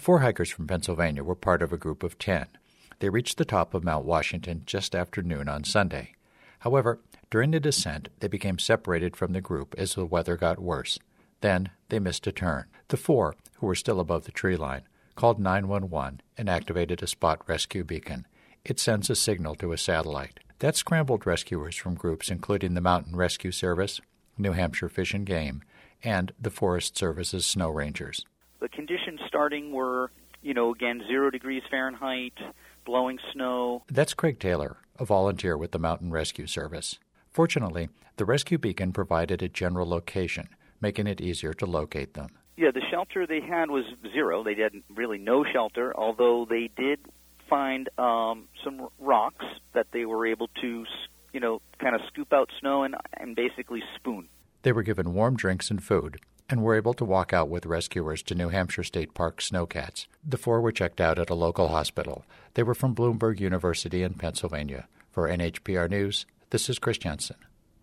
four hikers from Pennsylvania were part of a group of 10. They reached the top of Mount Washington just after noon on Sunday. However, during the descent, they became separated from the group as the weather got worse. Then they missed a turn. The four, who were still above the tree line, called 911 and activated a spot rescue beacon. It sends a signal to a satellite. That scrambled rescuers from groups including the Mountain Rescue Service, New Hampshire Fish and Game, and the Forest Service's Snow Rangers. The conditions starting were, again, 0 degrees Fahrenheit, blowing snow. That's Craig Taylor, a volunteer with the Mountain Rescue Service. Fortunately, the rescue beacon provided a general location, making it easier to locate them. Yeah, the shelter they had was 0. They had really no shelter, although they did find some rocks that they were able to, kind of scoop out snow and basically spoon. They were given warm drinks and food and were able to walk out with rescuers to New Hampshire State Park snowcats. The four were checked out at a local hospital. They were from Bloomberg University in Pennsylvania. For NHPR News, this is Chris Jensen.